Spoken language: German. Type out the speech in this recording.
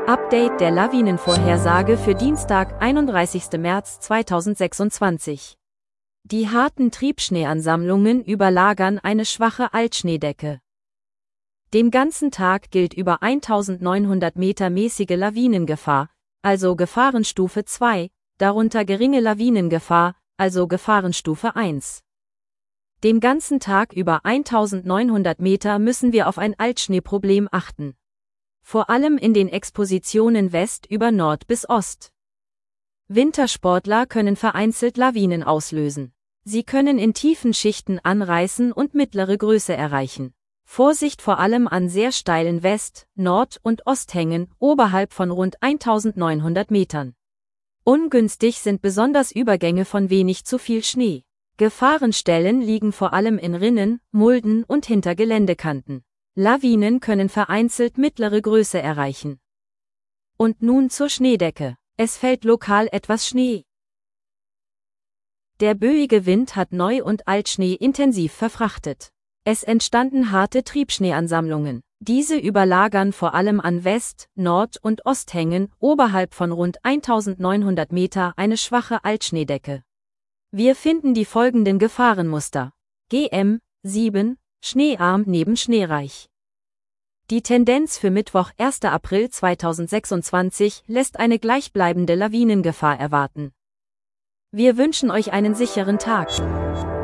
Update der Lawinenvorhersage für Dienstag, 31. März 2026. Die harten Triebschneeansammlungen überlagern eine schwache Altschneedecke. Den ganzen Tag gilt über 1900 Meter mäßige Lawinengefahr, also Gefahrenstufe 2, darunter geringe Lawinengefahr, also Gefahrenstufe 1. Den ganzen Tag über 1900 Meter müssen wir auf ein Altschneeproblem achten. Vor allem in den Expositionen West über Nord bis Ost. Wintersportler können vereinzelt Lawinen auslösen. Sie können in tiefen Schichten anreißen und mittlere Größe erreichen. Vorsicht vor allem an sehr steilen West-, Nord- und Osthängen oberhalb von rund 1900 Metern. Ungünstig sind besonders Übergänge von wenig zu viel Schnee. Gefahrenstellen liegen vor allem in Rinnen, Mulden und hinter Geländekanten. Lawinen können vereinzelt mittlere Größe erreichen. Und nun zur Schneedecke. Es fällt lokal etwas Schnee. Der böige Wind hat Neu- und Altschnee intensiv verfrachtet. Es entstanden harte Triebschneeansammlungen. Diese überlagern vor allem an West-, Nord- und Osthängen oberhalb von rund 1900 Meter eine schwache Altschneedecke. Wir finden die folgenden Gefahrenmuster. GM 7, schneearm neben schneereich. Die Tendenz für Mittwoch, 1. April 2026 lässt eine gleichbleibende Lawinengefahr erwarten. Wir wünschen euch einen sicheren Tag.